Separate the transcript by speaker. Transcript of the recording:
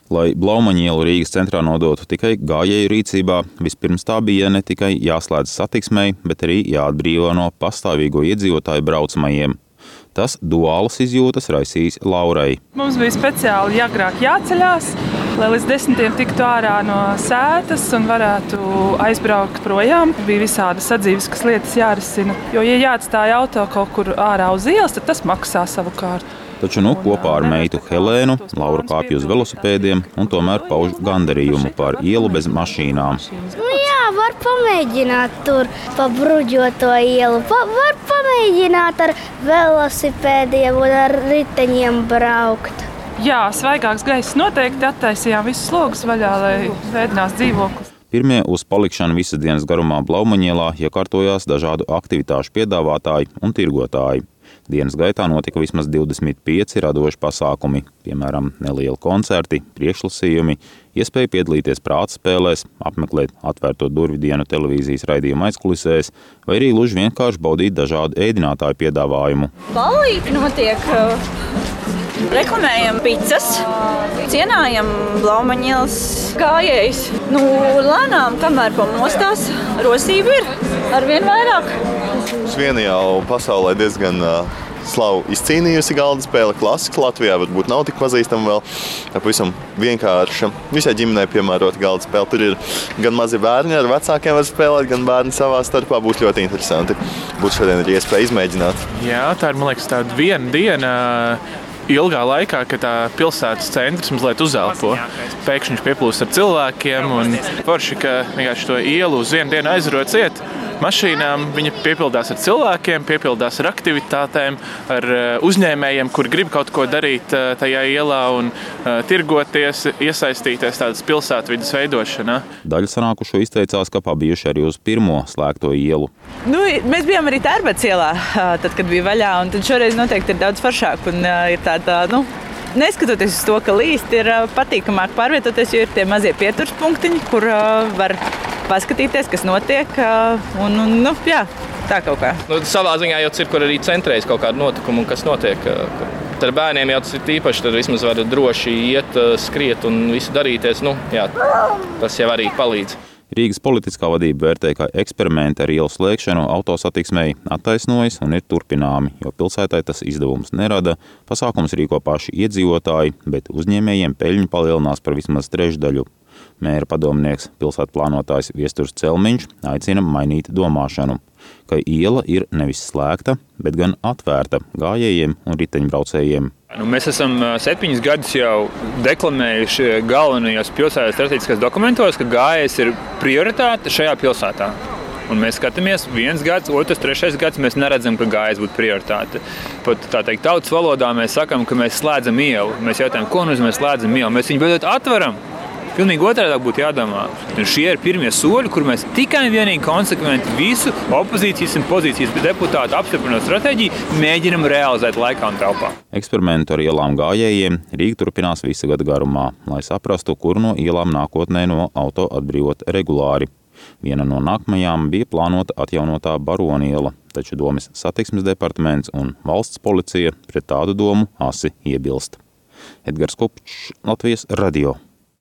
Speaker 1: Lai Blaumaņa ielu Rīgas centrā nodotu tikai gājēju rīcībā, vispirms tā bija ne tikai jāslēdz satiksmei, bet arī jāatbrīvo no pastāvīgo iedzīvotāju braucamajiem. Tas duālas izjūtas raisījis Laurai.
Speaker 2: Mums bija speciāli agrāk jāceļās, lai līdz 10 tiktu ārā no sētas un varētu aizbraukt projām. Bija visādas sadzīviskas lietas jārisina, jo, ja jāatstāja auto kaut kur ārā uz ielas, tad tas maksā savukārt.
Speaker 1: Taču kopā ar meitu Helēnu Laura kāpj uz velosipēdiem un tomēr pauž gandarījumu par ielu bez mašīnām.
Speaker 3: Jā, var pamēģināt tur pa bruģoto ielu. Var pamēģināt ar velosipēdiem un ar riteņiem braukt.
Speaker 2: Jā, svaigāks gaiss noteikti, attaisījām visus logus vaļā, lai veidinās dzīvoklis.
Speaker 1: Pirmie uz palikšanu visas dienas garumā Blaumaņielā iekārtojās dažādu aktivitāšu piedāvātāji un tirgotāji. Dienas gaitā notika vismaz 25 radoši pasākumi, piemēram, nelieli koncerti, priekšlasījumi, iespēja piedalīties prātspēlēs, apmeklēt atvērto durvju dienu televīzijas raidījuma aizkulisēs, vai arī gluži vienkārši baudīt dažādu ēdinātāju piedāvājumu.
Speaker 4: Ballīti notiek. Reklamējam picas, cienājam Blaumaņielas gājējus. Lēnām, kamēr pamostās, rosība ir arvien vairāk.
Speaker 5: Viena jau pasaulē diezgan slavu izcīnījusi galda spēle klasika. Latvijā varbūt nav tik pazīstama vēl. Pavisam vienkārša, visai ģimenei piemērota galda spēle. Tur ir gan mazi bērni ar vecākiem var spēlēt, gan bērni savā starpā. Būs ļoti interesanti. Būs šodien arī iespēja izmēģināt.
Speaker 6: Jā, tā ir, man liekas, tāda viena diena ilgā laikā, kad tā pilsētas centrs mazliet uzelpo. Pēkšņi viņš pieplūst ar cilvēkiem un forši, ka vienkārši to ielu uz vienu dienu aizrot ciet. Mašīnām viņa piepildās ar cilvēkiem, piepildās ar aktivitātēm, ar uzņēmējiem, kuri grib kaut ko darīt tajā ielā un tirgoties, iesaistīties tādas pilsētvidas veidošanā.
Speaker 1: Daļa sanākušo izteicās, ka pabijuši arī uz pirmo slēgto ielu.
Speaker 4: Mēs bijām arī Tērbats ielā, tad, kad bija vaļā, un tad šoreiz noteikti ir daudz foršāk un ir tāda, neskatoties uz to, ka līst, ir patīkamāk pārvietoties, jo ir tie mazie pieturas punktiņi, kur var paskatīties, kas notiek, jā, tā kaut kā.
Speaker 7: Savā ziņā jau ir, kur arī centrējas kaut kādu notikumu, kas notiek. Ar bērniem jau tas ir īpaši, tad vismaz var droši iet, skriet un visu darīties. Jā, tas jau arī palīdz.
Speaker 1: Rīgas politiskā vadība vērtē, ka eksperimenti ar ielu slēgšanu autosatiksmei attaisnojas un ir turpināmi, jo pilsētai tas izdevums nerada, pasākums rīko paši iedzīvotāji, bet uzņēmējiem peļņu palielinās par vismaz trešdaļu. Mēra padomnieks, pilsētplānotājs Viesturs Celmiņš aicina mainīt domāšanu, ka iela ir nevis slēgta, bet gan atvērta gājējiem un riteņbraucējiem.
Speaker 8: Mēs esam 7 gadus jau deklamējuši galvenajos pilsētas strateģiskos dokumentos, ka gājējs ir prioritāte šajā pilsētā. Un mēs skatāmies 1 gads, 2, 3 gads, mēs neredzam, ka gājējs būtu prioritāte. Pat tā teikt, tautas valodā mēs sakam, ka mēs slēdzam ielu. Mēs jautājam, ko nozīmē slēdzam ielu? Mēs viņu beidzot atveram. Pilnīgi otrādi būtu jādomā. Un šie ir pirmie soļi, kur mēs tikai un vienīgi konsekventi visu opozīcijas un pozīcijas deputātu apstiprinot stratēģiju mēģinam realizēt laikā un telpā.
Speaker 1: Eksperimentu ar ielām gājējiem Rīga turpinās visa gada garumā, lai saprastu, kur no ielām nākotnē no auto atbrīvot regulāri. Viena no nākamajām bija plānota atjaunotā Barona iela, taču Domes satiksmes departaments un valsts policija pret tādu domu asi iebilst. Edgars Kopčs, Latvijas radio.